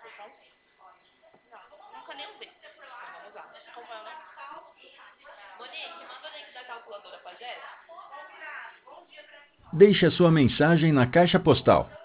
Nunca nem usei. Mas vamos lá. Como é o nome? Monique, manda o link da calculadora pra Jéssica. Deixe a sua mensagem na caixa postal